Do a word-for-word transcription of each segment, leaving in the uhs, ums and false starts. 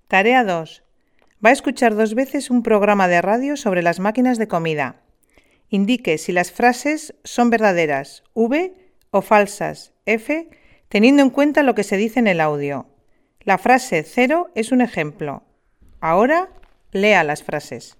Tarea dos. Va a escuchar dos veces un programa de radio sobre las máquinas de comida. Indique si las frases son verdaderas, V, o falsas, F, teniendo en cuenta lo que se dice en el audio. La frase cero es un ejemplo. Ahora, lea las frases.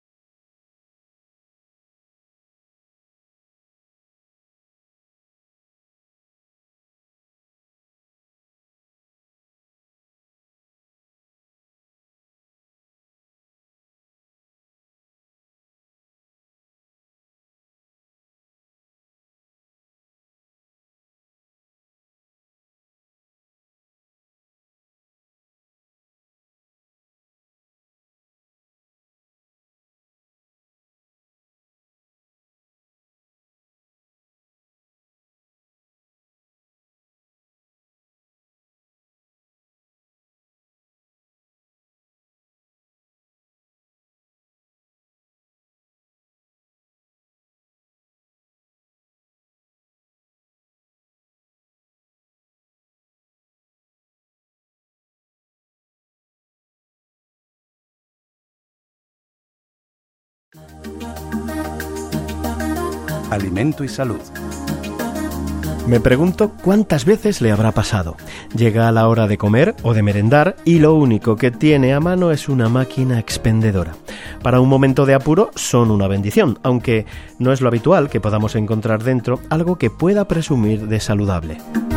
Alimento y salud. Me pregunto cuántas veces le habrá pasado. Llega a la hora de comer o de merendar y lo único que tiene a mano es una máquina expendedora. Para un momento de apuro son una bendición, aunque no es lo habitual que podamos encontrar dentro algo que pueda presumir de saludable.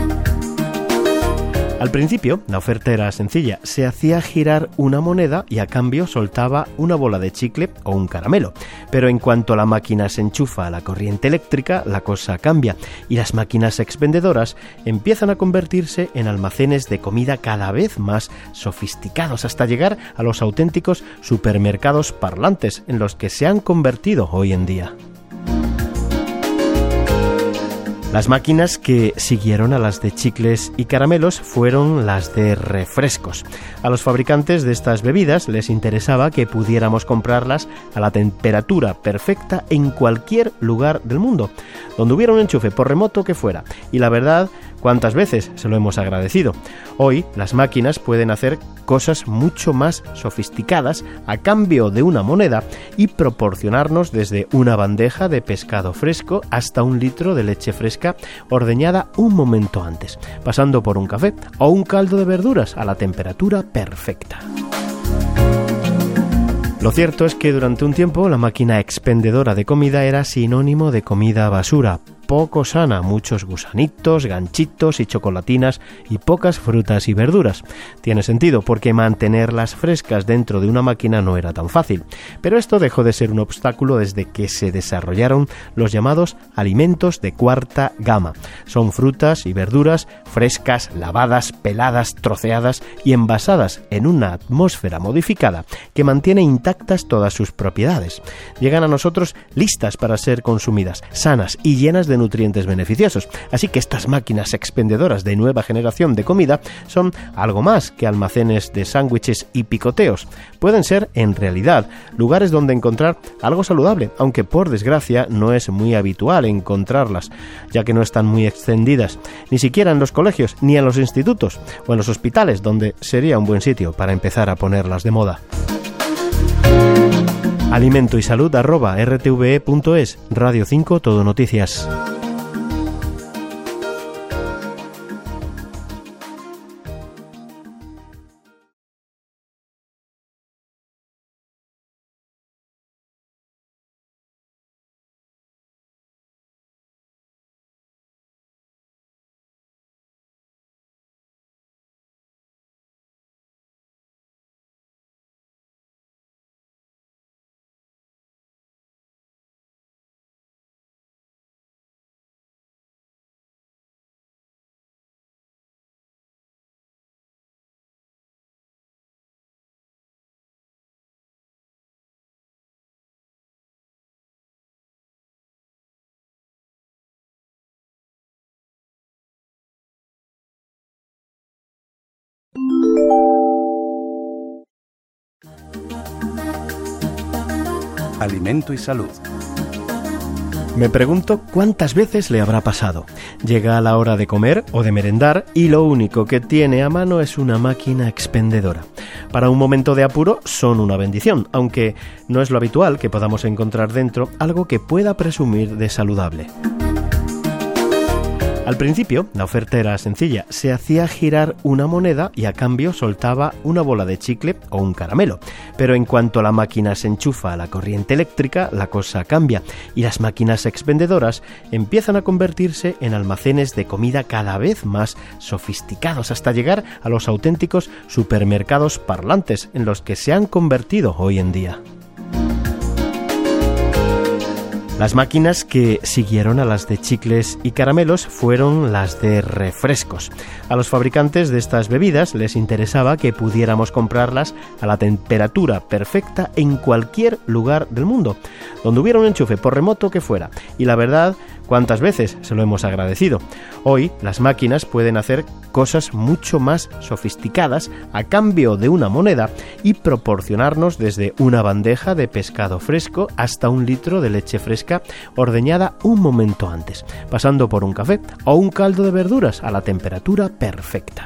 Al principio, la oferta era sencilla. Se hacía girar una moneda y a cambio soltaba una bola de chicle o un caramelo. Pero en cuanto la máquina se enchufa a la corriente eléctrica, la cosa cambia y las máquinas expendedoras empiezan a convertirse en almacenes de comida cada vez más sofisticados, hasta llegar a los auténticos supermercados parlantes en los que se han convertido hoy en día. Las máquinas que siguieron a las de chicles y caramelos fueron las de refrescos. A los fabricantes de estas bebidas les interesaba que pudiéramos comprarlas a la temperatura perfecta en cualquier lugar del mundo, donde hubiera un enchufe, por remoto que fuera. Y la verdad, ¿cuántas veces se lo hemos agradecido? Hoy las máquinas pueden hacer cosas mucho más sofisticadas a cambio de una moneda y proporcionarnos desde una bandeja de pescado fresco hasta un litro de leche fresca ordeñada un momento antes, pasando por un café o un caldo de verduras a la temperatura perfecta. Lo cierto es que durante un tiempo la máquina expendedora de comida era sinónimo de comida basura, poco sana, muchos gusanitos, ganchitos y chocolatinas y pocas frutas y verduras. Tiene sentido porque mantenerlas frescas dentro de una máquina no era tan fácil, pero esto dejó de ser un obstáculo desde que se desarrollaron los llamados alimentos de cuarta gama. Son frutas y verduras frescas, lavadas, peladas, troceadas y envasadas en una atmósfera modificada que mantiene intactas todas sus propiedades. Llegan a nosotros listas para ser consumidas, sanas y llenas de nutrientes beneficiosos. Así que estas máquinas expendedoras de nueva generación de comida son algo más que almacenes de sándwiches y picoteos. Pueden ser, en realidad, lugares donde encontrar algo saludable, aunque por desgracia no es muy habitual encontrarlas, ya que no están muy extendidas, ni siquiera en los colegios, ni en los institutos o en los hospitales, donde sería un buen sitio para empezar a ponerlas de moda. Alimento y salud arroba r t v e punto es. Radio cinco Todo Noticias. Alimento y salud. Me pregunto cuántas veces le habrá pasado. Llega a la hora de comer o de merendar y lo único que tiene a mano es una máquina expendedora. Para un momento de apuro son una bendición, aunque no es lo habitual que podamos encontrar dentro algo que pueda presumir de saludable. Al principio, la oferta era sencilla. Se hacía girar una moneda y a cambio soltaba una bola de chicle o un caramelo. Pero en cuanto la máquina se enchufa a la corriente eléctrica, la cosa cambia y las máquinas expendedoras empiezan a convertirse en almacenes de comida cada vez más sofisticados, hasta llegar a los auténticos supermercados parlantes en los que se han convertido hoy en día. Las máquinas que siguieron a las de chicles y caramelos fueron las de refrescos. A los fabricantes de estas bebidas les interesaba que pudiéramos comprarlas a la temperatura perfecta en cualquier lugar del mundo, donde hubiera un enchufe, por remoto que fuera. Y la verdad, ¿cuántas veces se lo hemos agradecido? Hoy las máquinas pueden hacer cosas mucho más sofisticadas a cambio de una moneda y proporcionarnos desde una bandeja de pescado fresco hasta un litro de leche fresca ordeñada un momento antes, pasando por un café o un caldo de verduras a la temperatura perfecta.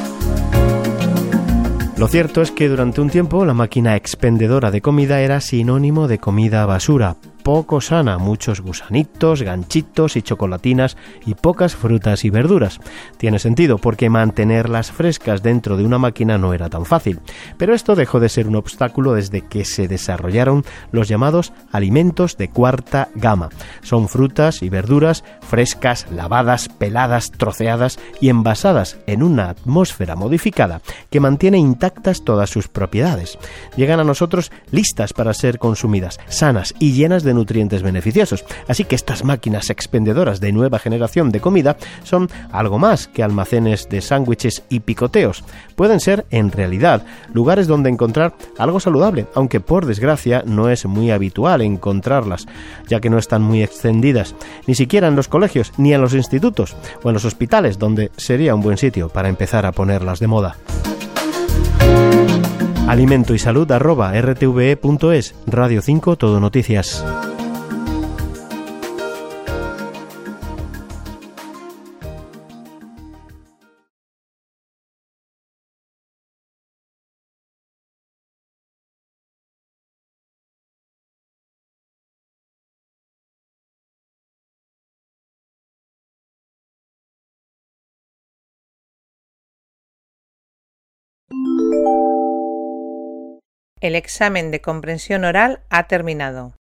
Lo cierto es que durante un tiempo la máquina expendedora de comida era sinónimo de comida basura, poco sana, muchos gusanitos, ganchitos y chocolatinas y pocas frutas y verduras. Tiene sentido porque mantenerlas frescas dentro de una máquina no era tan fácil, pero esto dejó de ser un obstáculo desde que se desarrollaron los llamados alimentos de cuarta gama. Son frutas y verduras frescas, lavadas, peladas, troceadas y envasadas en una atmósfera modificada que mantiene intactas todas sus propiedades. Llegan a nosotros listas para ser consumidas, sanas y llenas de nutrientes beneficiosos. Así que estas máquinas expendedoras de nueva generación de comida son algo más que almacenes de sándwiches y picoteos. Pueden ser, en realidad, lugares donde encontrar algo saludable, aunque por desgracia no es muy habitual encontrarlas, ya que no están muy extendidas, ni siquiera en los colegios, ni en los institutos o en los hospitales, donde sería un buen sitio para empezar a ponerlas de moda. Alimento y salud arroba r t v e punto es, Radio cinco Todo Noticias. El examen de comprensión oral ha terminado.